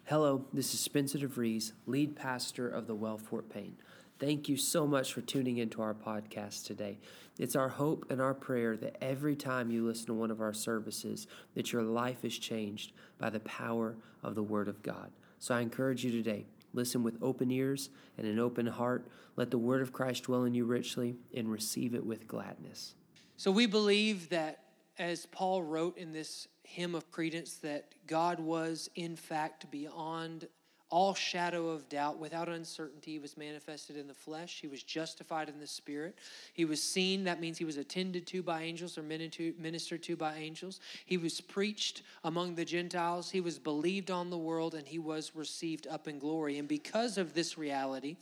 Hello, this is Spencer DeVries, lead pastor of the Well Fort Payne. Thank you so much for tuning into our podcast today. It's our hope and our prayer that every time you listen to one of our services, that your life is changed by the power of the Word of God. So I encourage you today, listen with open ears and an open heart. Let the Word of Christ dwell in you richly and receive it with gladness. So we believe that, as Paul wrote in this hymn of credence, that God was in fact beyond all shadow of doubt, without uncertainty. He was manifested in the flesh. He was justified in the spirit. He was seen. That means he was attended to by angels or ministered to by angels. He was preached among the Gentiles. He was believed on the world, and he was received up in glory. And because of this reality,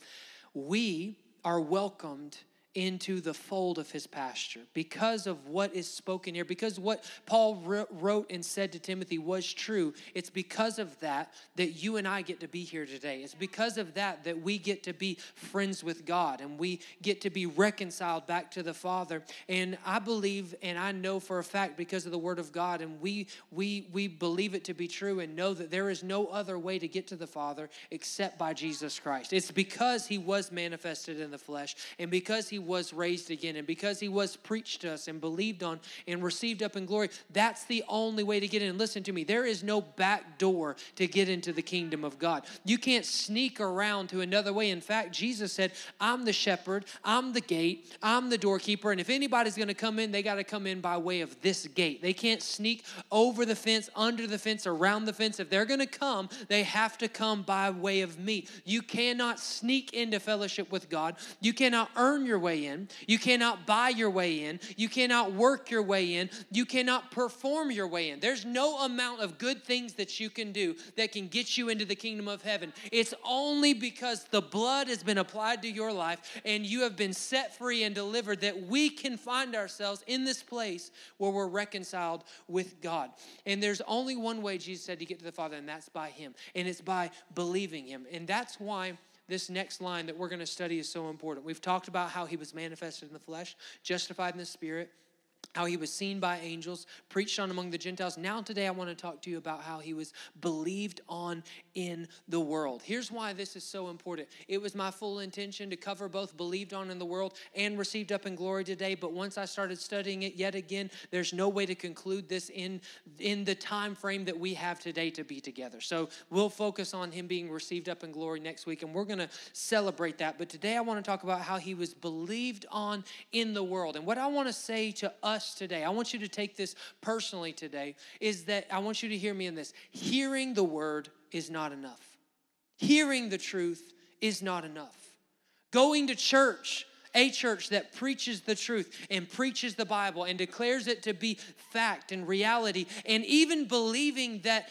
we are welcomed into the fold of his pasture because of what is spoken here, because what Paul wrote and said to Timothy was true. It's because of that you and I get to be here today. It's because of that we get to be friends with God and we get to be reconciled back to the Father. And I believe, and I know for a fact because of the Word of God, and we believe it to be true and know that there is no other way to get to the Father except by Jesus Christ. It's because he was manifested in the flesh, and because he was raised again, and because he was preached to us and believed on and received up in glory. That's the only way to get in. Listen to me. There is no back door to get into the kingdom of God. You can't sneak around to another way. In fact, Jesus said, I'm the shepherd, I'm the gate, I'm the doorkeeper, and if anybody's going to come in, they got to come in by way of this gate. They can't sneak over the fence, under the fence, around the fence. If they're going to come, they have to come by way of me. You cannot sneak into fellowship with God. You cannot earn your way in. You cannot buy your way in. You cannot work your way in. You cannot perform your way in. There's no amount of good things that you can do that can get you into the kingdom of heaven. It's only because the blood has been applied to your life and you have been set free and delivered that we can find ourselves in this place where we're reconciled with God. And there's only one way, Jesus said, to get to the Father, and that's by him. And it's by believing him. And that's why this next line that we're going to study is so important. We've talked about how he was manifested in the flesh, justified in the spirit, how he was seen by angels, preached on among the Gentiles. Now today I want to talk to you about how he was believed on in the world. Here's why this is so important. It was my full intention to cover both believed on in the world and received up in glory today, but once I started studying it yet again, there's no way to conclude this in the time frame that we have today to be together. So we'll focus on him being received up in glory next week, and we're going to celebrate that. But today I want to talk about how he was believed on in the world. And what I want to say to us today, I want you to take this personally today, is that I want you to hear me in this. Hearing the word is not enough. Hearing the truth is not enough. Going to church, a church that preaches the truth and preaches the Bible and declares it to be fact and reality, and even believing that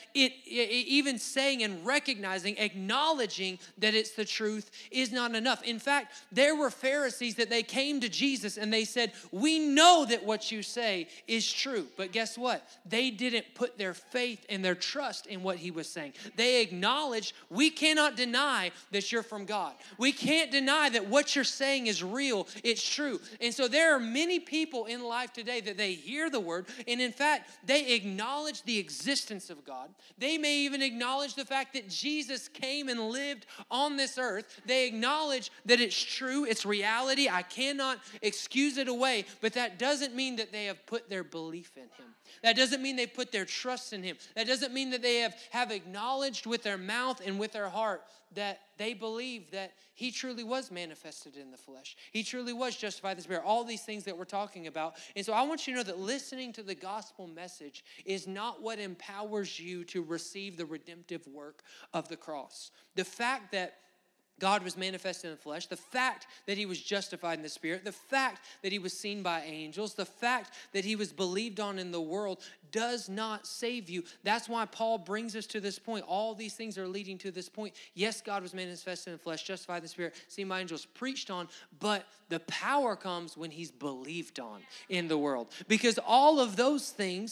even saying and recognizing, acknowledging that it's the truth is not enough. In fact, there were Pharisees that they came to Jesus and they said, we know that what you say is true. But guess what? They didn't put their faith and their trust in what he was saying. They acknowledged, we cannot deny that you're from God. We can't deny that what you're saying is real. It's true. And so there are many people in life today that they hear the word, and in fact, they acknowledge the existence of God. They may even acknowledge the fact that Jesus came and lived on this earth. They acknowledge that it's true, it's reality. I cannot excuse it away, but that doesn't mean that they have put their belief in him. That doesn't mean they put their trust in him. That doesn't mean that they have acknowledged with their mouth and with their heart that they believe that he truly was manifested in the flesh. He truly was justified in the spirit. All these things that we're talking about. And so I want you to know that listening to the gospel message is not what empowers you to receive the redemptive work of the cross. The fact that God was manifested in the flesh, the fact that he was justified in the spirit, the fact that he was seen by angels, the fact that he was believed on in the world does not save you. That's why Paul brings us to this point. All these things are leading to this point. Yes, God was manifested in the flesh, justified in the spirit, seen by angels, preached on, but the power comes when he's believed on in the world. Because all of those things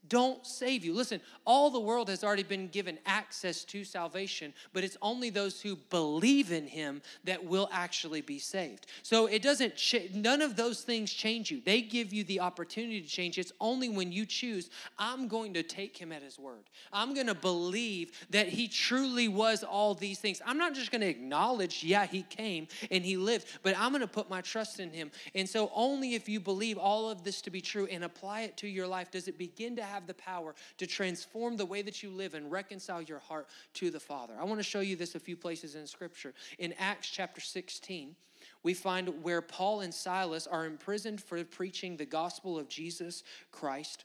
don't save you. Listen, all the world has already been given access to salvation, but it's only those who believe in him that will actually be saved. So it doesn't, none of those things change you. They give you the opportunity to change. It's only when you choose, I'm going to take him at his word. I'm going to believe that he truly was all these things. I'm not just going to acknowledge, yeah, he came and he lived, but I'm going to put my trust in him. And so only if you believe all of this to be true and apply it to your life does it begin to have the power to transform the way that you live and reconcile your heart to the Father. I want to show you this a few places in Scripture. In Acts chapter 16, we find where Paul and Silas are imprisoned for preaching the gospel of Jesus Christ.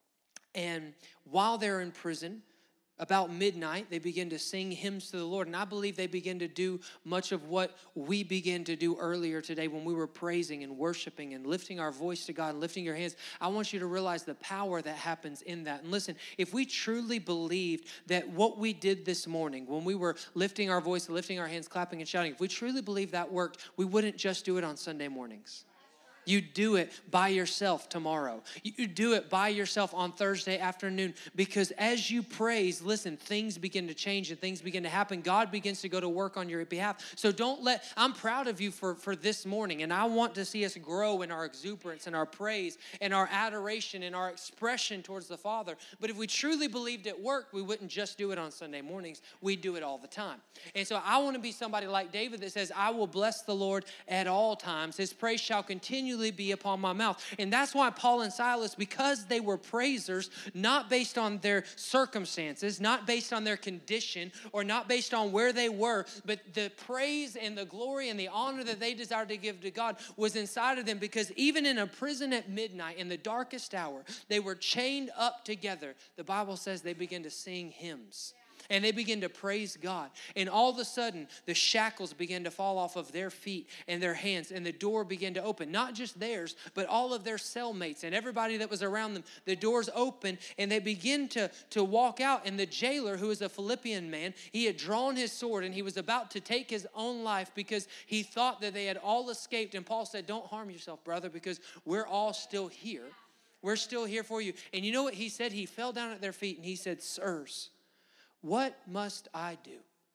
And while they're in prison, about midnight, they begin to sing hymns to the Lord. And I believe they begin to do much of what we began to do earlier today when we were praising and worshiping and lifting our voice to God and lifting your hands. I want you to realize the power that happens in that. And listen, if we truly believed that what we did this morning when we were lifting our voice, lifting our hands, clapping and shouting, if we truly believed that worked, we wouldn't just do it on Sunday mornings. You do it by yourself tomorrow. You do it by yourself on Thursday afternoon, because as you praise, listen, things begin to change and things begin to happen. God begins to go to work on your behalf. So I'm proud of you for this morning, and I want to see us grow in our exuberance and our praise and our adoration and our expression towards the Father. But if we truly believed it worked, we wouldn't just do it on Sunday mornings. We'd do it all the time. And so I want to be somebody like David that says, I will bless the Lord at all times. His praise shall continually be upon my mouth. And that's why Paul and Silas, because they were praisers, not based on their circumstances, not based on their condition, or not based on where they were, but the praise and the glory and the honor that they desired to give to God was inside of them, because even in a prison at midnight, in the darkest hour, they were chained up together. The Bible says they began to sing hymns. And they begin to praise God. And all of a sudden, the shackles begin to fall off of their feet and their hands, and the door began to open. Not just theirs, but all of their cellmates and everybody that was around them. The doors open, and they begin to walk out. And the jailer, who is a Philippian man, he had drawn his sword, and he was about to take his own life because he thought that they had all escaped. And Paul said, don't harm yourself, brother, because we're all still here. We're still here for you. And you know what he said? He fell down at their feet, and he said, sirs, what must I do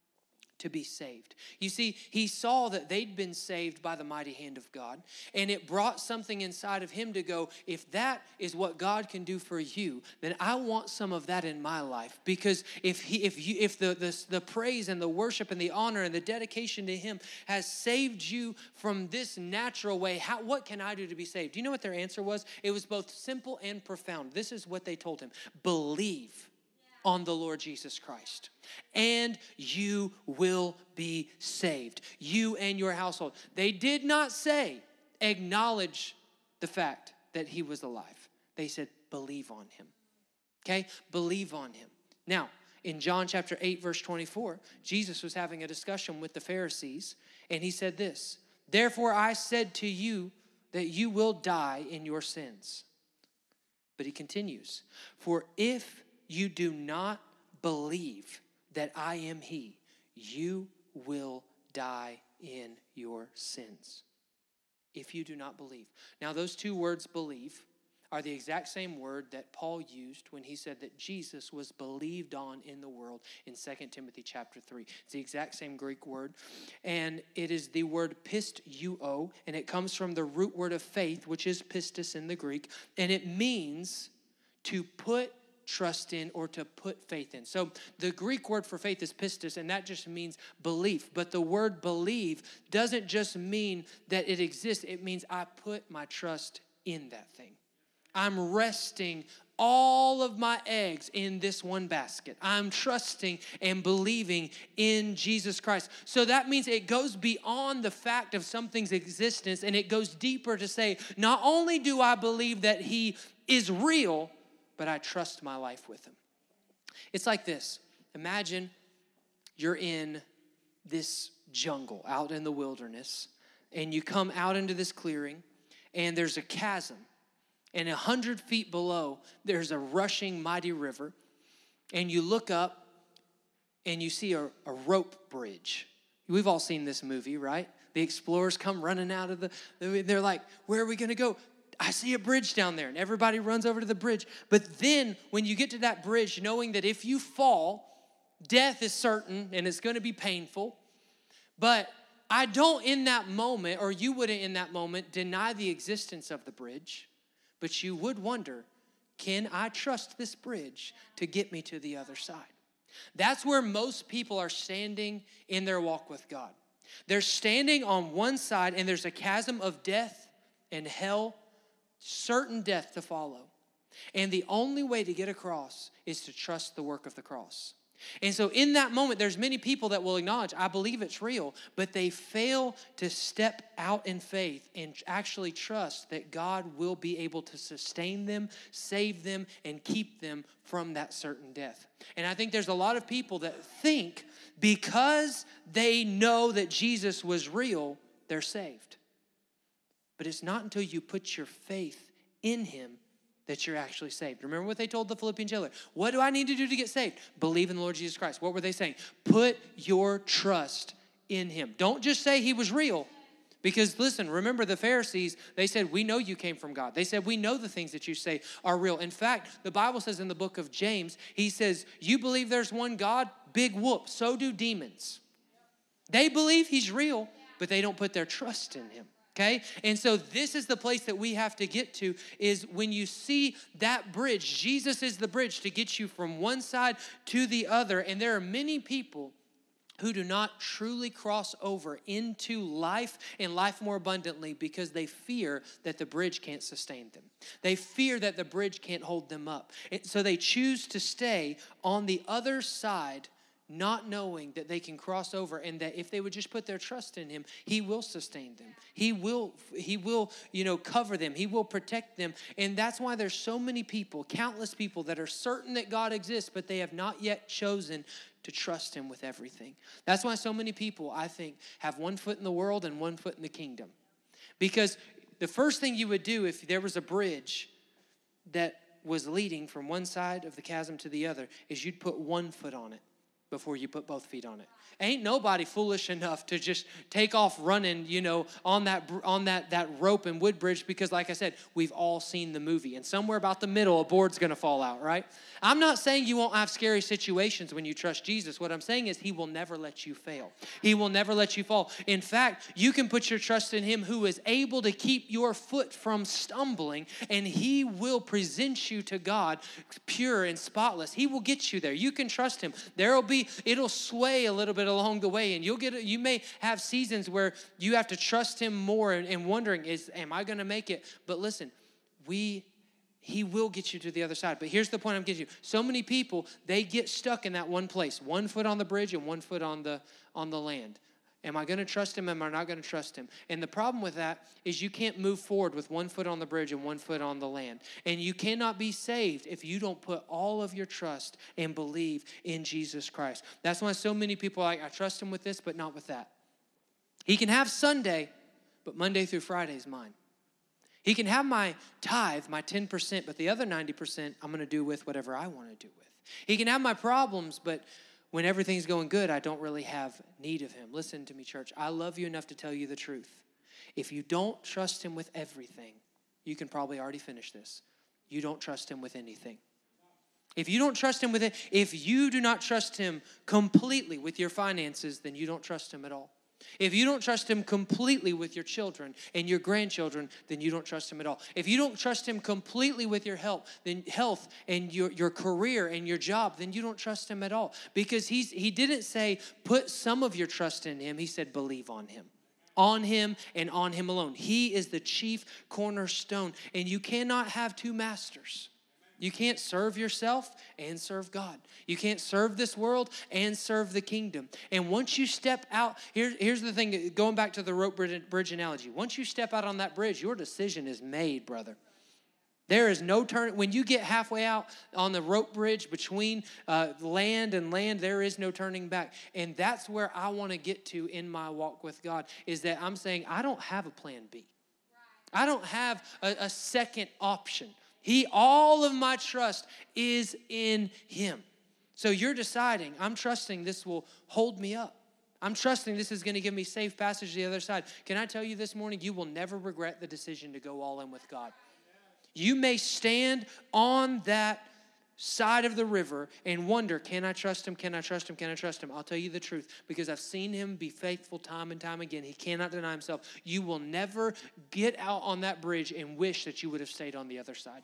to be saved? You see, he saw that they'd been saved by the mighty hand of God, and it brought something inside of him to go, if that is what God can do for you, then I want some of that in my life. Because if the praise and the worship and the honor and the dedication to him has saved you from this natural way, what can I do to be saved? Do you know what their answer was? It was both simple and profound. This is what they told him: believe on the Lord Jesus Christ, and you will be saved, you and your household. They did not say, acknowledge the fact that he was alive. They said, believe on him. Okay? Believe on him. Now, in John chapter 8, verse 24, Jesus was having a discussion with the Pharisees, and he said this: therefore I said to you that you will die in your sins. But he continues, for if you do not believe that I am he, you will die in your sins. If you do not believe. Now, those two words, believe, are the exact same word that Paul used when he said that Jesus was believed on in the world in 2 Timothy chapter 3. It's the exact same Greek word, and it is the word pisteuo, and it comes from the root word of faith, which is pistis in the Greek, and it means to put trust in or to put faith in. So the Greek word for faith is pistis, and that just means belief. But the word believe doesn't just mean that it exists. It means I put my trust in that thing. I'm resting all of my eggs in this one basket. I'm trusting and believing in Jesus Christ. So that means it goes beyond the fact of something's existence, and it goes deeper to say, not only do I believe that he is real, but I trust my life with him. It's like this. Imagine you're in this jungle out in the wilderness, and you come out into this clearing, and there's a chasm, and 100 feet below, there's a rushing mighty river, and you look up, and you see a rope bridge. We've all seen this movie, right? The explorers come running out of they're like, where are we going to go? I see a bridge down there, and everybody runs over to the bridge. But then when you get to that bridge, knowing that if you fall, death is certain and it's going to be painful. But I don't in that moment, or you wouldn't in that moment, deny the existence of the bridge. But you would wonder, can I trust this bridge to get me to the other side? That's where most people are standing in their walk with God. They're standing on one side, and there's a chasm of death and hell, certain death to follow. And the only way to get across is to trust the work of the cross. And so in that moment, there's many people that will acknowledge, I believe it's real, but they fail to step out in faith and actually trust that God will be able to sustain them, save them, and keep them from that certain death. And I think there's a lot of people that think because they know that Jesus was real, they're saved. But it's not until you put your faith in him that you're actually saved. Remember what they told the Philippian jailer? What do I need to do to get saved? Believe in the Lord Jesus Christ. What were they saying? Put your trust in him. Don't just say he was real. Because listen, remember the Pharisees, they said, we know you came from God. They said, we know the things that you say are real. In fact, the Bible says in the book of James, he says, you believe there's one God? Big whoop. So do demons. They believe he's real, but they don't put their trust in him. Okay? And so this is the place that we have to get to, is when you see that bridge, Jesus is the bridge to get you from one side to the other. And there are many people who do not truly cross over into life and life more abundantly because they fear that the bridge can't sustain them. They fear that the bridge can't hold them up. And so they choose to stay on the other side, not knowing that they can cross over, and that if they would just put their trust in him, he will sustain them. He will, cover them. He will protect them. And that's why there's so many people, countless people that are certain that God exists, but they have not yet chosen to trust him with everything. That's why so many people, I think, have one foot in the world and one foot in the kingdom. Because the first thing you would do if there was a bridge that was leading from one side of the chasm to the other is you'd put one foot on it before you put both feet on it. Ain't nobody foolish enough to just take off running, on that rope and wood bridge, because like I said, we've all seen the movie. And somewhere about the middle, a board's going to fall out, right? I'm not saying you won't have scary situations when you trust Jesus. What I'm saying is he will never let you fail. He will never let you fall. In fact, you can put your trust in him who is able to keep your foot from stumbling, and he will present you to God pure and spotless. He will get you there. You can trust him. It'll sway a little bit along the way, and you may have seasons where you have to trust him more and wondering, am I going to make it? But listen, he will get you to the other side. But here's the point I'm getting you. So many people, they get stuck in that one place, one foot on the bridge and one foot on the land. Am I going to trust him? Am I not going to trust him? And the problem with that is you can't move forward with one foot on the bridge and one foot on the land. And you cannot be saved if you don't put all of your trust and believe in Jesus Christ. That's why so many people are like, I trust him with this, but not with that. He can have Sunday, but Monday through Friday is mine. He can have my tithe, my 10%, but the other 90% I'm going to do with whatever I want to do with. He can have my problems, but when everything's going good, I don't really have need of him. Listen to me, church. I love you enough to tell you the truth. If you don't trust him with everything, you can probably already finish this. You don't trust him with anything. If you don't trust him with it, if you do not trust him completely with your finances, then you don't trust him at all. If you don't trust him completely with your children and your grandchildren, then you don't trust him at all. If you don't trust him completely with your health and your career and your job, then you don't trust him at all. Because he didn't say put some of your trust in him. He said believe on him. On him and on him alone. He is the chief cornerstone, and you cannot have two masters. You can't serve yourself and serve God. You can't serve this world and serve the kingdom. And once you step out, here's the thing, going back to the rope bridge analogy. Once you step out on that bridge, your decision is made, brother. There is no turn. When you get halfway out on the rope bridge between land and land, there is no turning back. And that's where I want to get to in my walk with God, is that I'm saying I don't have a plan B. I don't have a second option. All of my trust is in him. So you're deciding, I'm trusting this will hold me up. I'm trusting this is going to give me safe passage to the other side. Can I tell you this morning, you will never regret the decision to go all in with God. You may stand on that side of the river and wonder, can I trust him? Can I trust him? Can I trust him? I'll tell you the truth, because I've seen him be faithful time and time again. He cannot deny himself. You will never get out on that bridge and wish that you would have stayed on the other side.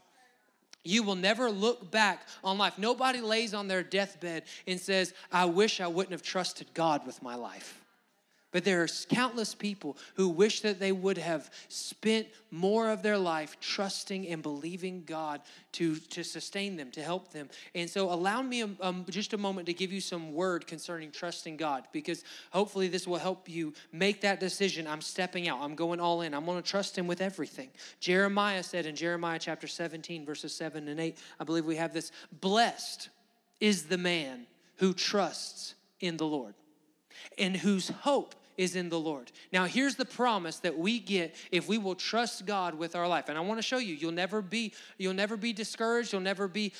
You will never look back on life. Nobody lays on their deathbed and says, I wish I wouldn't have trusted God with my life. But there are countless people who wish that they would have spent more of their life trusting and believing God to sustain them, to help them. And so allow me just a moment to give you some word concerning trusting God, because hopefully this will help you make that decision. I'm stepping out. I'm going all in. I'm going to trust him with everything. Jeremiah said in Jeremiah chapter 17, verses 7 and 8, I believe we have this, blessed is the man who trusts in the Lord and whose hope is in the Lord. Now, here's the promise that we get if we will trust God with our life. And I want to show you, you'll never be discouraged. You'll never be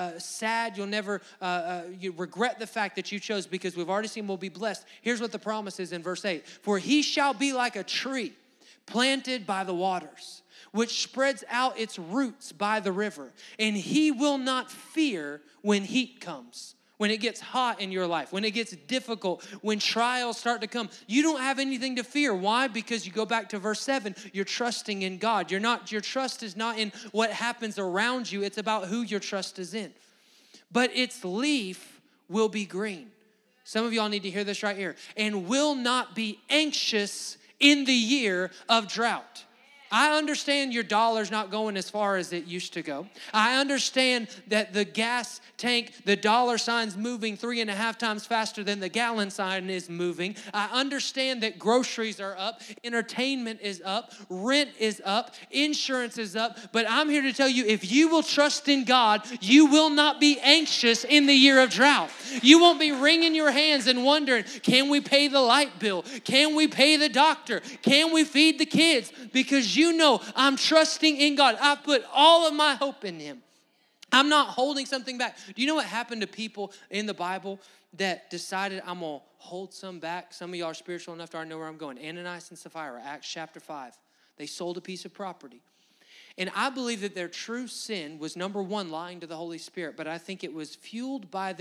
sad. You'll never you regret the fact that you chose, because we've already seen we'll be blessed. Here's what the promise is in verse 8. For he shall be like a tree planted by the waters, which spreads out its roots by the river. And he will not fear when heat comes. When it gets hot in your life, when it gets difficult, when trials start to come, you don't have anything to fear. Why? Because you go back to verse 7, you're trusting in God. Your trust is not in what happens around you. It's about who your trust is in. But its leaf will be green. Some of y'all need to hear this right here. And will not be anxious in the year of drought. I understand your dollar's not going as far as it used to go. I understand that the gas tank, the dollar sign's moving 3.5 times faster than the gallon sign is moving. I understand that groceries are up, entertainment is up, rent is up, insurance is up. But I'm here to tell you, if you will trust in God, you will not be anxious in the year of drought. You won't be wringing your hands and wondering, can we pay the light bill? Can we pay the doctor? Can we feed the kids? Because you know I'm trusting in God. I've put all of my hope in him. I'm not holding something back. Do you know what happened to people in the Bible that decided, I'm going to hold some back? Some of y'all are spiritual enough to already know where I'm going. Ananias and Sapphira, Acts chapter 5. They sold a piece of property. And I believe that their true sin was, number one, lying to the Holy Spirit. But I think it was fueled by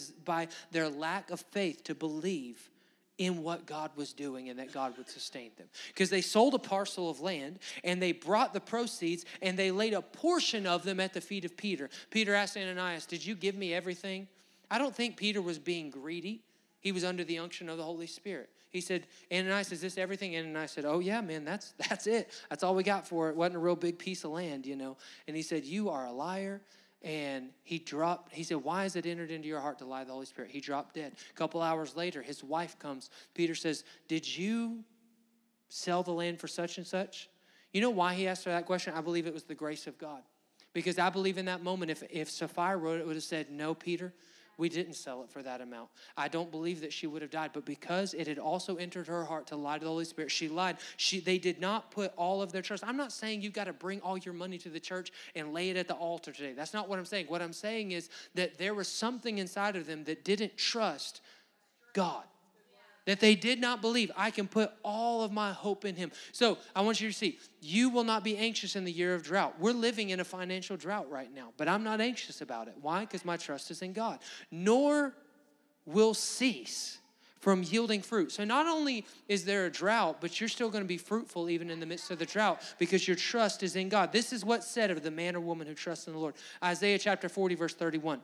their lack of faith to believe in what God was doing and that God would sustain them. Because they sold a parcel of land and they brought the proceeds and they laid a portion of them at the feet of Peter. Peter asked Ananias, did you give me everything? I don't think Peter was being greedy. He was under the unction of the Holy Spirit. He said, Ananias, is this everything? And Ananias said, oh yeah, man, that's it. That's all we got for it. It wasn't a real big piece of land, you know. And he said, you are a liar. And he said, why has it entered into your heart to lie to the Holy Spirit? He dropped dead. A couple hours later, his wife comes. Peter says, did you sell the land for such and such? You know why he asked her that question? I believe it was the grace of God. Because I believe in that moment, if Sapphira wrote it, would have said, no, Peter, we didn't sell it for that amount. I don't believe that she would have died. But because it had also entered her heart to lie to the Holy Spirit, she lied. They did not put all of their trust. I'm not saying you've got to bring all your money to the church and lay it at the altar today. That's not what I'm saying. What I'm saying is that there was something inside of them that didn't trust God. That they did not believe, I can put all of my hope in him. So I want you to see, you will not be anxious in the year of drought. We're living in a financial drought right now, but I'm not anxious about it. Why? Because my trust is in God. Nor will cease from yielding fruit. So not only is there a drought, but you're still going to be fruitful even in the midst of the drought because your trust is in God. This is what's said of the man or woman who trusts in the Lord. Isaiah chapter 40, verse 31.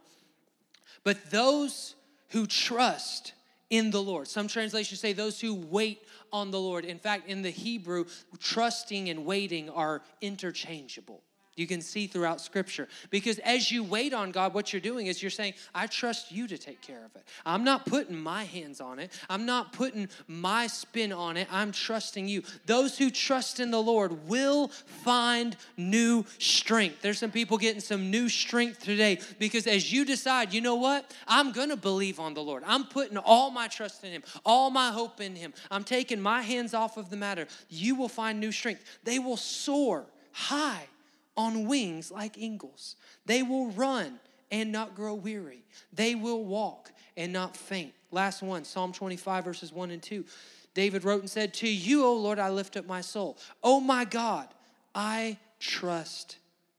But those who trust in the Lord. Some translations say those who wait on the Lord. In fact, in the Hebrew, trusting and waiting are interchangeable. You can see throughout Scripture. Because as you wait on God, what you're doing is you're saying, I trust you to take care of it. I'm not putting my hands on it. I'm not putting my spin on it. I'm trusting you. Those who trust in the Lord will find new strength. There's some people getting some new strength today because as you decide, you know what? I'm going to believe on the Lord. I'm putting all my trust in him, all my hope in him. I'm taking my hands off of the matter. You will find new strength. They will soar high on wings like eagles. They will run and not grow weary. They will walk and not faint. Last one, Psalm 25, verses 1 and 2. David wrote and said, to you, O Lord, I lift up my soul. Oh my God, I trust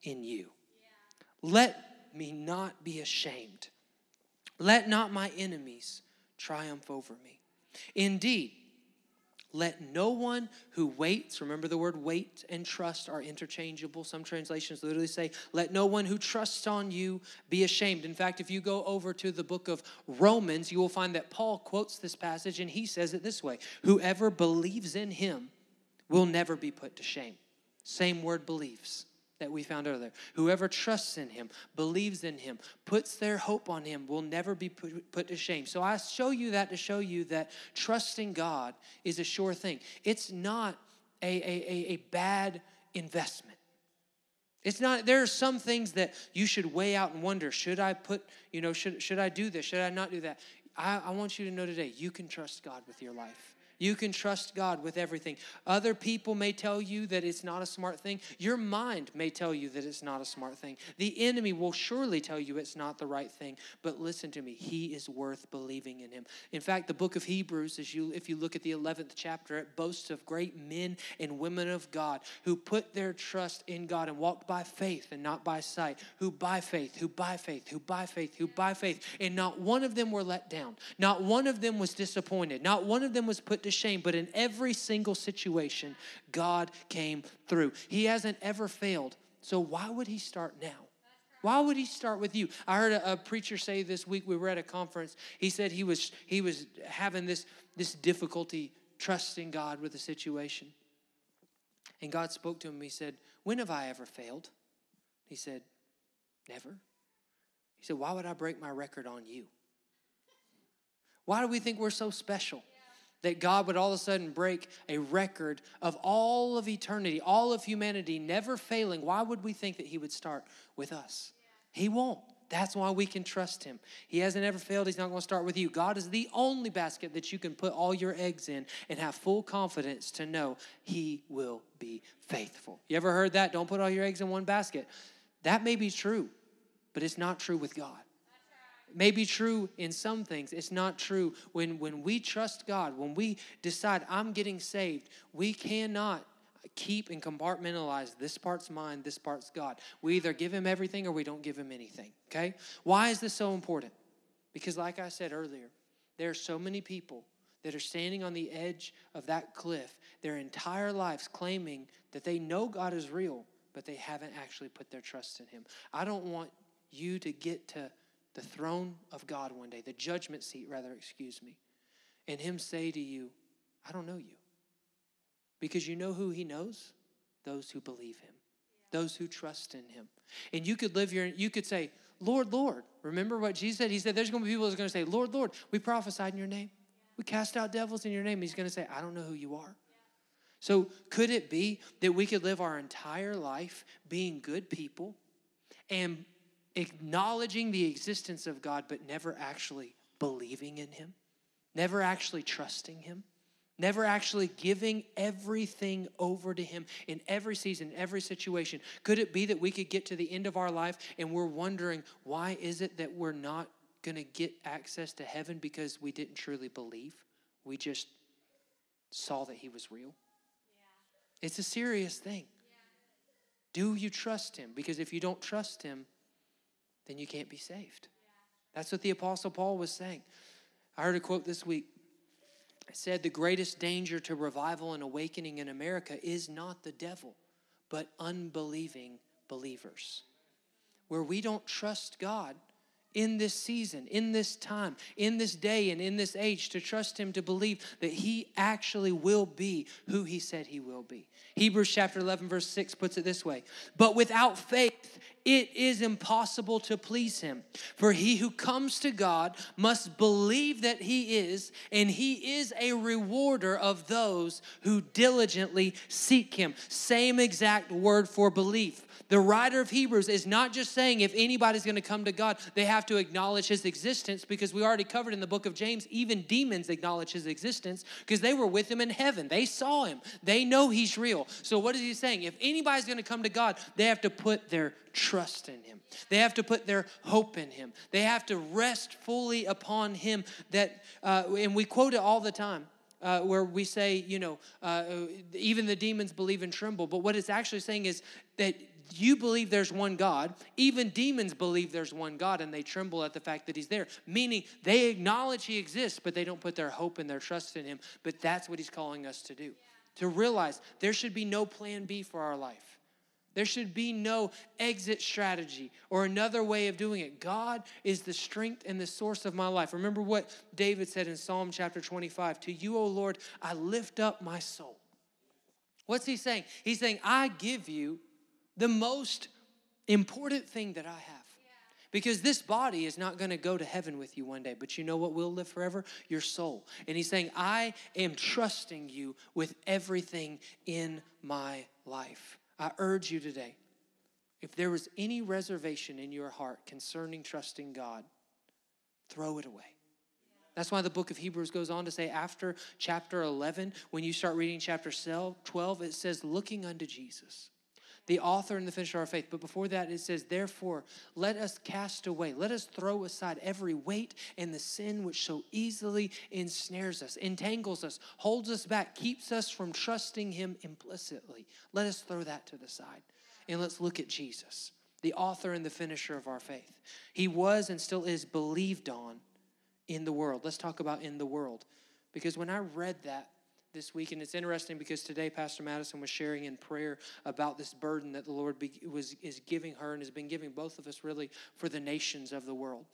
in you. Let me not be ashamed. Let not my enemies triumph over me. Indeed, let no one who waits, remember the word wait and trust are interchangeable. Some translations literally say, let no one who trusts on you be ashamed. In fact, if you go over to the book of Romans, you will find that Paul quotes this passage and he says it this way: whoever believes in him will never be put to shame. Same word, believes, that we found earlier. Whoever trusts in him, believes in him, puts their hope on him will never be put to shame. So I show you that to show you that trusting God is a sure thing. It's not a bad investment. It's not. There are some things that you should weigh out and wonder, should I put, should I do this? Should I not do that? I want you to know today, you can trust God with your life. You can trust God with everything. Other people may tell you that it's not a smart thing. Your mind may tell you that it's not a smart thing. The enemy will surely tell you it's not the right thing. But listen to me, he is worth believing in him. In fact, the book of Hebrews, if you look at the 11th chapter, it boasts of great men and women of God who put their trust in God and walked by faith and not by sight, who by faith, and not one of them were let down. Not one of them was disappointed. Not one of them was put to shame, but in every single situation, God came through. He hasn't ever failed. So why would he start now? Why would he start with you? I heard a preacher say this week, we were at a conference, he said he was having this difficulty trusting God with a situation. And God spoke to him, he said, when have I ever failed? He said, never. He said, why would I break my record on you? Why do we think we're so special? That God would all of a sudden break a record of all of eternity, all of humanity, never failing. Why would we think that he would start with us? He won't. That's why we can trust him. He hasn't ever failed. He's not going to start with you. God is the only basket that you can put all your eggs in and have full confidence to know he will be faithful. You ever heard that? Don't put all your eggs in one basket. That may be true, but it's not true with God. May be true in some things. It's not true when we trust God, when we decide I'm getting saved, we cannot keep and compartmentalize this part's mine, this part's God. We either give him everything or we don't give him anything, okay? Why is this so important? Because like I said earlier, there are so many people that are standing on the edge of that cliff their entire lives claiming that they know God is real, but they haven't actually put their trust in him. I don't want you to get to the throne of God one day, the judgment seat rather, and him say to you, I don't know you. Because you know who he knows? Those who believe him, those who trust in him. And you could live here, you could say, Lord, Lord. Remember what Jesus said? He said, there's going to be people that's going to say, Lord, Lord, we prophesied in your name. We cast out devils in your name. He's going to say, I don't know who you are. So could it be that we could live our entire life being good people and acknowledging the existence of God, but never actually believing in him, never actually trusting him, never actually giving everything over to him in every season, every situation? Could it be that we could get to the end of our life and we're wondering, why is it that we're not going to get access to heaven because we didn't truly believe? We just saw that he was real. Yeah. It's a serious thing. Yeah. Do you trust him? Because if you don't trust him, then you can't be saved. That's what the Apostle Paul was saying. I heard a quote this week. It said, the greatest danger to revival and awakening in America is not the devil, but unbelieving believers. Where we don't trust God in this season, in this time, in this day, and in this age, to trust him, to believe that he actually will be who he said he will be. Hebrews chapter 11, verse 6 puts it this way: but without faith, it is impossible to please him. For he who comes to God must believe that he is, and he is a rewarder of those who diligently seek him. Same exact word for belief. The writer of Hebrews is not just saying if anybody's going to come to God, they have to acknowledge his existence, because we already covered in the book of James, even demons acknowledge his existence because they were with him in heaven. They saw him. They know he's real. So what is he saying? If anybody's going to come to God, they have to put their trust in him. They have to put their hope in him. They have to rest fully upon him. And we quote it all the time. Where we say, even the demons believe and tremble. But what it's actually saying is that you believe there's one God. Even demons believe there's one God, and they tremble at the fact that he's there. Meaning they acknowledge he exists, but they don't put their hope and their trust in him. But that's what he's calling us to do. To realize there should be no plan B for our life. There should be no exit strategy or another way of doing it. God is the strength and the source of my life. Remember what David said in Psalm chapter 25, to you, O Lord, I lift up my soul. What's he saying? He's saying, I give you the most important thing that I have. Because this body is not going to go to heaven with you one day. But you know what will live forever? Your soul. And he's saying, I am trusting you with everything in my life. I urge you today, if there was any reservation in your heart concerning trusting God, throw it away. That's why the book of Hebrews goes on to say after chapter 11, when you start reading chapter 12, it says, looking unto Jesus, the author and the finisher of our faith. But before that, it says, therefore, let us cast away, let us throw aside every weight and the sin which so easily ensnares us, entangles us, holds us back, keeps us from trusting him implicitly. Let us throw that to the side. And let's look at Jesus, the author and the finisher of our faith. He was and still is believed on in the world. Let's talk about in the world. Because when I read that this week, and it's interesting because today Pastor Madison was sharing in prayer about this burden that the Lord is giving her and has been giving both of us really for the nations of the world.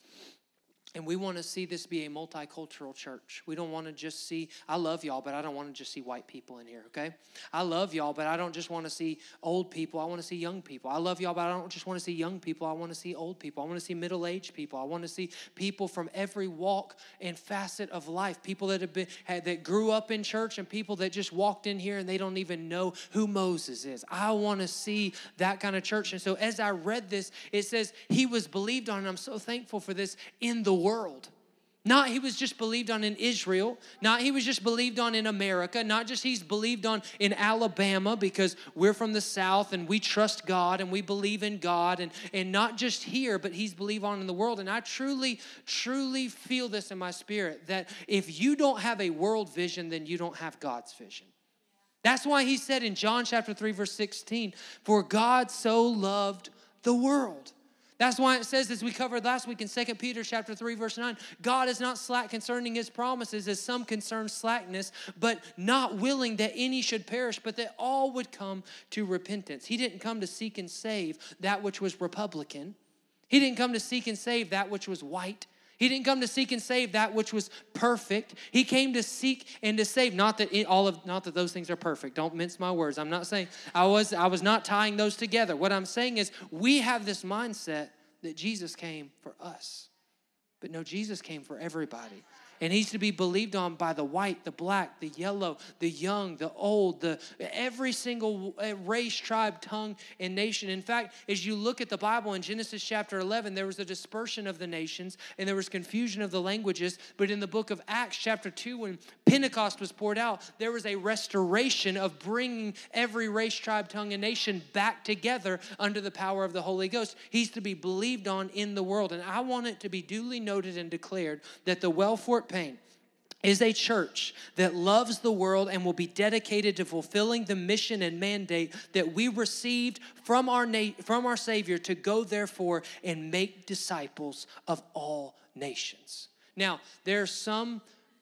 And we want to see this be a multicultural church. We don't want to just see, I love y'all, but I don't want to just see white people in here, okay? I love y'all, but I don't just want to see old people. I want to see young people. I love y'all, but I don't just want to see young people. I want to see old people. I want to see middle-aged people. I want to see people from every walk and facet of life. People that grew up in church and people that just walked in here and they don't even know who Moses is. I want to see that kind of church. And so as I read this, it says he was believed on, and I'm so thankful for this, in the world. Not he was just believed on in Israel, not he was just believed on in America, not just he's believed on in Alabama because we're from the South and we trust God and we believe in God, and not just here, but he's believed on in the world. And I truly, truly feel this in my spirit, that if you don't have a world vision, then you don't have God's vision. That's why he said in John chapter 3, verse 16, for God so loved the world. That's why it says, as we covered last week in 2 Peter chapter 3, verse 9, God is not slack concerning his promises, as some concern slackness, but not willing that any should perish, but that all would come to repentance. He didn't come to seek and save that which was Republican. He didn't come to seek and save that which was white. He didn't come to seek and save that which was perfect. He came to seek and to save. Not that those things are perfect. Don't mince my words. I'm not saying I was not tying those together. What I'm saying is we have this mindset that Jesus came for us. But no, Jesus came for everybody. And he's to be believed on by the white, the black, the yellow, the young, the old, every single race, tribe, tongue, and nation. In fact, as you look at the Bible in Genesis chapter 11, there was a dispersion of the nations and there was confusion of the languages. But in the book of Acts chapter 2, when Pentecost was poured out, there was a restoration of bringing every race, tribe, tongue, and nation back together under the power of the Holy Ghost. He's to be believed on in the world. And I want it to be duly noted and declared that the Wellfort Payne is a church that loves the world and will be dedicated to fulfilling the mission and mandate that we received from our Savior to go therefore and make disciples of all nations. Now, there are some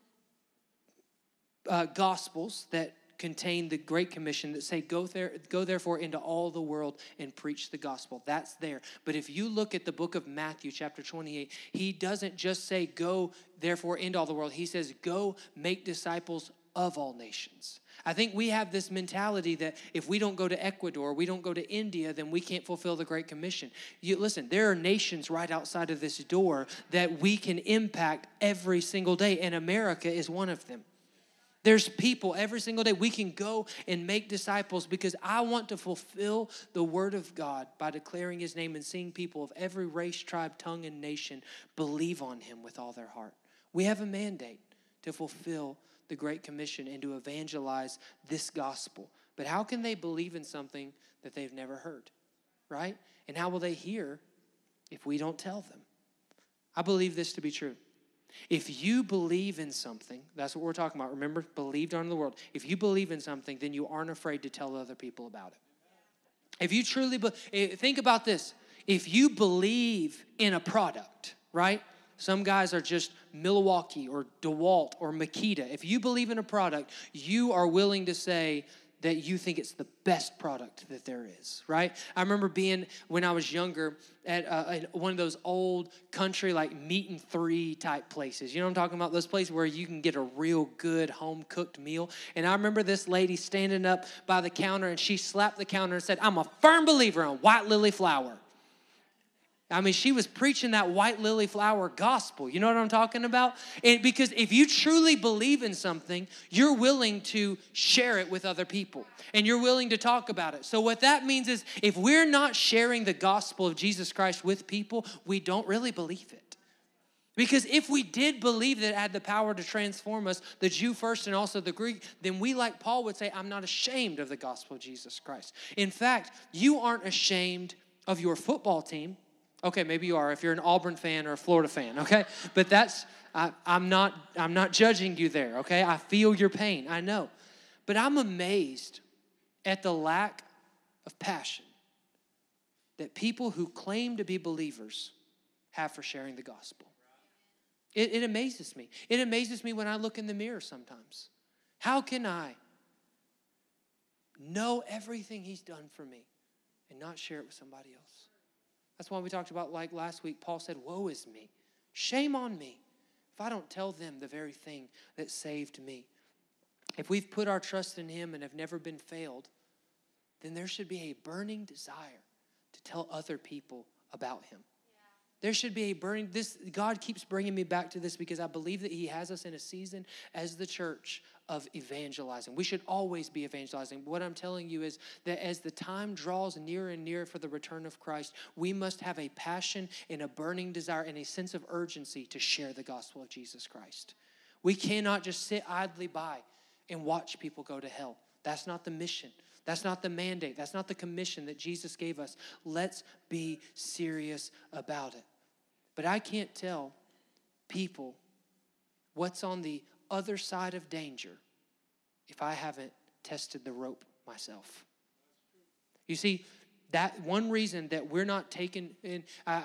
gospels that contain the Great Commission that say, go therefore into all the world and preach the gospel. That's there. But if you look at the book of Matthew chapter 28, he doesn't just say, go therefore into all the world. He says, go make disciples of all nations. I think we have this mentality that if we don't go to Ecuador, we don't go to India, then we can't fulfill the Great Commission. Listen, there are nations right outside of this door that we can impact every single day, and America is one of them. There's people every single day we can go and make disciples, because I want to fulfill the word of God by declaring his name and seeing people of every race, tribe, tongue, and nation believe on him with all their heart. We have a mandate to fulfill the Great Commission and to evangelize this gospel. But how can they believe in something that they've never heard, right? And how will they hear if we don't tell them? I believe this to be true. If you believe in something, that's what we're talking about. Remember, believed on in the world. If you believe in something, then you aren't afraid to tell other people about it. If you truly, think about this. If you believe in a product, right? Some guys are just Milwaukee or DeWalt or Makita. If you believe in a product, you are willing to say that you think it's the best product that there is, right? I remember being, when I was younger, at one of those old country, like Meat and Three type places. You know what I'm talking about? Those places where you can get a real good home-cooked meal. And I remember this lady standing up by the counter, and she slapped the counter and said, "I'm a firm believer in white lily flour." I mean, she was preaching that white lily flower gospel. You know what I'm talking about? Because if you truly believe in something, you're willing to share it with other people. And you're willing to talk about it. So what that means is if we're not sharing the gospel of Jesus Christ with people, we don't really believe it. Because if we did believe that it had the power to transform us, the Jew first and also the Greek, then we, like Paul would say, I'm not ashamed of the gospel of Jesus Christ. In fact, you aren't ashamed of your football team. Okay, maybe you are if you're an Auburn fan or a Florida fan, okay? But I'm not judging you there, okay? I feel your pain, I know. But I'm amazed at the lack of passion that people who claim to be believers have for sharing the gospel. It amazes me. It amazes me when I look in the mirror sometimes. How can I know everything he's done for me and not share it with somebody else? That's why we talked about, like last week, Paul said, woe is me. Shame on me if I don't tell them the very thing that saved me. If we've put our trust in him and have never been failed, then there should be a burning desire to tell other people about him. There should be a burning, God keeps bringing me back to this because I believe that he has us in a season as the church of evangelizing. We should always be evangelizing. What I'm telling you is that as the time draws nearer and nearer for the return of Christ, we must have a passion and a burning desire and a sense of urgency to share the gospel of Jesus Christ. We cannot just sit idly by and watch people go to hell. That's not the mission. That's not the mandate. That's not the commission that Jesus gave us. Let's be serious about it. But I can't tell people what's on the other side of danger if I haven't tested the rope myself. You see, that one reason that we're not taken in,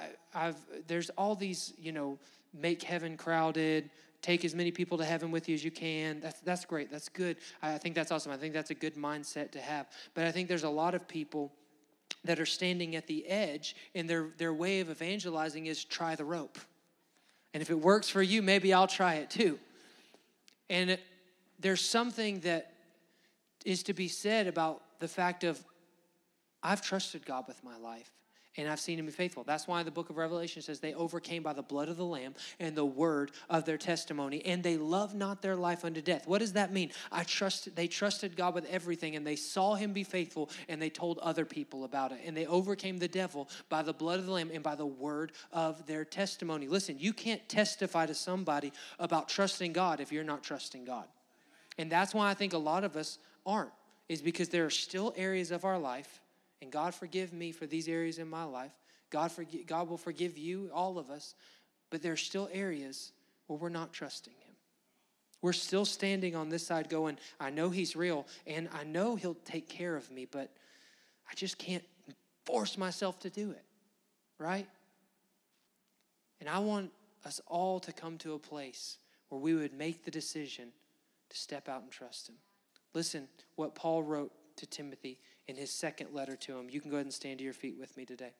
there's all these, make heaven crowded, take as many people to heaven with you as you can. That's great. That's good. I think that's awesome. I think that's a good mindset to have. But I think there's a lot of people that are standing at the edge, and their way of evangelizing is try the rope. And if it works for you, maybe I'll try it too. And there's something that is to be said about the fact of I've trusted God with my life. And I've seen him be faithful. That's why the book of Revelation says they overcame by the blood of the Lamb and the word of their testimony. And they loved not their life unto death. What does that mean? They trusted God with everything. And they saw him be faithful. And they told other people about it. And they overcame the devil by the blood of the Lamb and by the word of their testimony. Listen, you can't testify to somebody about trusting God if you're not trusting God. And that's why I think a lot of us aren't. Is because there are still areas of our life. And God forgive me for these areas in my life. God will forgive you, all of us. But there's still areas where we're not trusting him. We're still standing on this side going, I know he's real, and I know he'll take care of me, but I just can't force myself to do it, right? And I want us all to come to a place where we would make the decision to step out and trust him. Listen, what Paul wrote to Timothy in his second letter to him. You can go ahead and stand to your feet with me today.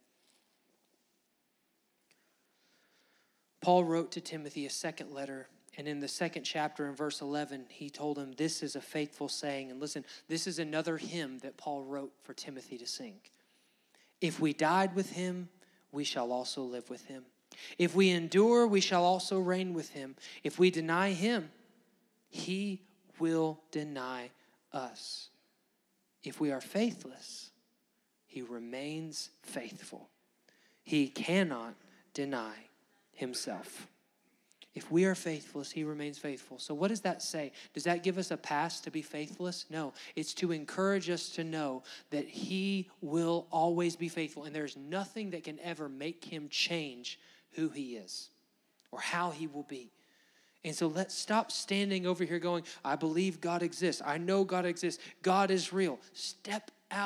Paul wrote to Timothy a second letter, and in the second chapter in verse 11, he told him, this is a faithful saying. And listen, this is another hymn that Paul wrote for Timothy to sing. If we died with him, we shall also live with him. If we endure, we shall also reign with him. If we deny him, he will deny us. If we are faithless, he remains faithful. He cannot deny himself. If we are faithless, he remains faithful. So what does that say? Does that give us a pass to be faithless? No. It's to encourage us to know that he will always be faithful. And there's nothing that can ever make him change who he is or how he will be. And so let's stop standing over here going, I believe God exists. I know God exists. God is real. Step out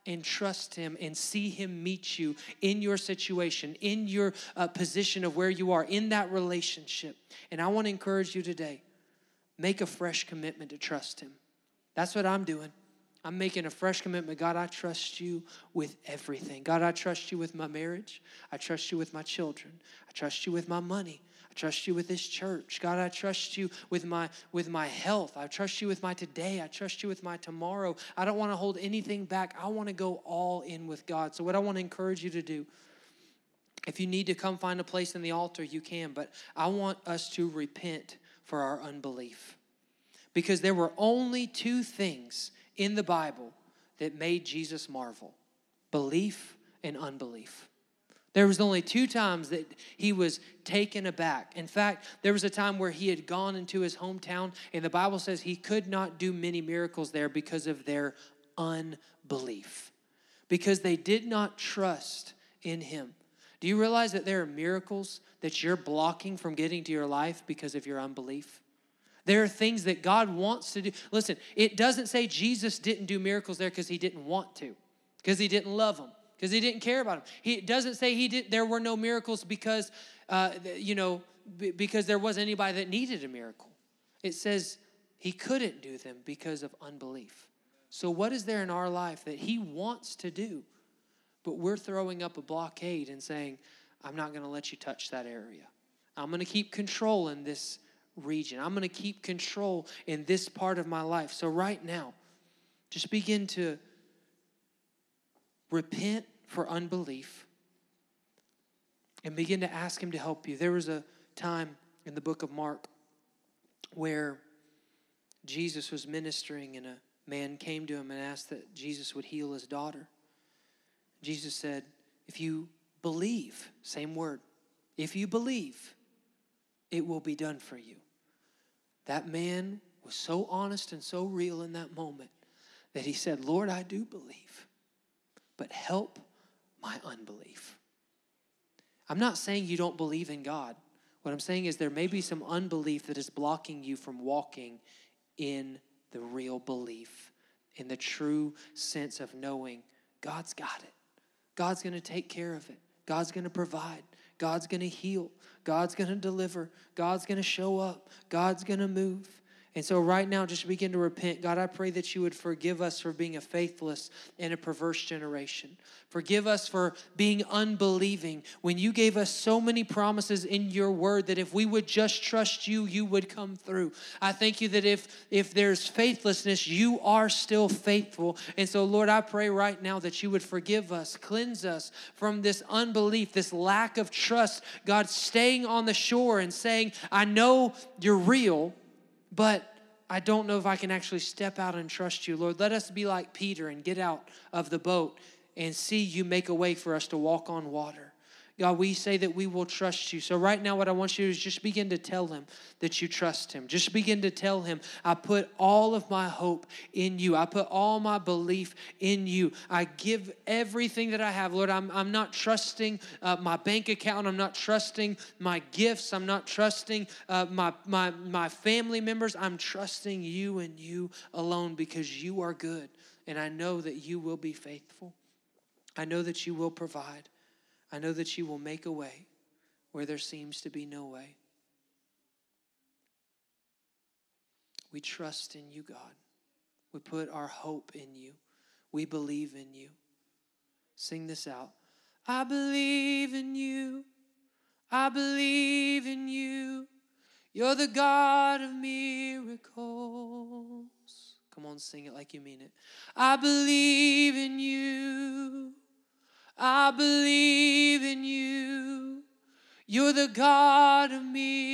and trust him and see him meet you in your situation, in your position of where you are, in that relationship. And I want to encourage you today, make a fresh commitment to trust him. That's what I'm doing. I'm making a fresh commitment. God, I trust you with everything. God, I trust you with my marriage. I trust you with my children. I trust you with my money. I trust you with this church. God, I trust you with my health. I trust you with my today. I trust you with my tomorrow. I don't want to hold anything back. I want to go all in with God. So what I want to encourage you to do, if you need to come find a place in the altar, you can. But I want us to repent for our unbelief. Because there were only two things in the Bible that made Jesus marvel: belief and unbelief. There was only two times that he was taken aback. In fact, there was a time where he had gone into his hometown, and the Bible says he could not do many miracles there because of their unbelief, because they did not trust in him. Do you realize that there are miracles that you're blocking from getting to your life because of your unbelief? There are things that God wants to do. Listen, it doesn't say Jesus didn't do miracles there because he didn't want to, because he didn't love them, because he didn't care about them. It doesn't say there were no miracles because, because there wasn't anybody that needed a miracle. It says he couldn't do them because of unbelief. So what is there in our life that he wants to do, but we're throwing up a blockade and saying, I'm not going to let you touch that area. I'm going to keep control in this region. I'm going to keep control in this part of my life. So right now, just begin to repent for unbelief and begin to ask him to help you. There was a time in the book of Mark where Jesus was ministering and a man came to him and asked that Jesus would heal his daughter. Jesus said, if you believe, same word, if you believe, it will be done for you. That man was so honest and so real in that moment that he said, Lord, I do believe, but help my unbelief. I'm not saying you don't believe in God. What I'm saying is there may be some unbelief that is blocking you from walking in the real belief, in the true sense of knowing God's got it. God's going to take care of it. God's going to provide. God's going to heal. God's going to deliver. God's going to show up. God's going to move. And so right now, just begin to repent. God, I pray that you would forgive us for being a faithless and a perverse generation. Forgive us for being unbelieving when you gave us so many promises in your word that if we would just trust you, you would come through. I thank you that if there's faithlessness, you are still faithful. And so, Lord, I pray right now that you would forgive us, cleanse us from this unbelief, this lack of trust. God, staying on the shore and saying, I know you're real, but I don't know if I can actually step out and trust you. Lord, let us be like Peter and get out of the boat and see you make a way for us to walk on water. God, we say that we will trust you. So right now what I want you to do is just begin to tell him that you trust him. Just begin to tell him, I put all of my hope in you. I put all my belief in you. I give everything that I have. Lord, I'm not trusting my bank account. I'm not trusting my gifts. I'm not trusting my family members. I'm trusting you and you alone because you are good. And I know that you will be faithful. I know that you will provide. I know that you will make a way where there seems to be no way. We trust in you, God. We put our hope in you. We believe in you. Sing this out. I believe in you. I believe in you. You're the God of miracles. Come on, sing it like you mean it. I believe in you. I believe in you. You're the God of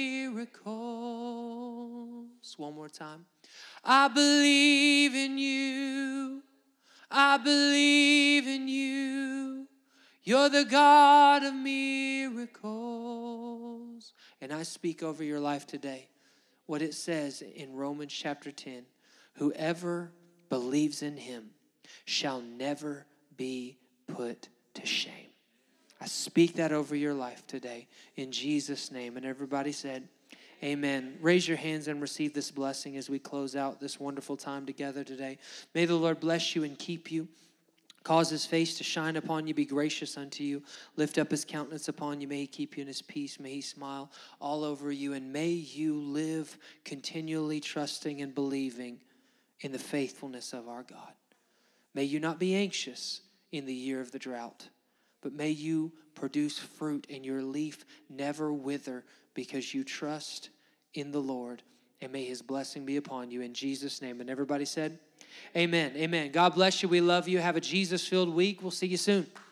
miracles. One more time. I believe in you. I believe in you. You're the God of miracles. And I speak over your life today what it says in Romans chapter 10. Whoever believes in him shall never be put to shame. I speak that over your life today in Jesus' name. And everybody said, amen. Raise your hands and receive this blessing as we close out this wonderful time together today. May the Lord bless you and keep you. Cause his face to shine upon you, be gracious unto you, lift up his countenance upon you. May he keep you in his peace. May he smile all over you. And may you live continually trusting and believing in the faithfulness of our God. May you not be anxious in the year of the drought, but may you produce fruit and your leaf never wither because you trust in the Lord. And may his blessing be upon you in Jesus' name. And everybody said, amen. Amen. God bless you. We love you. Have a Jesus-filled week. We'll see you soon.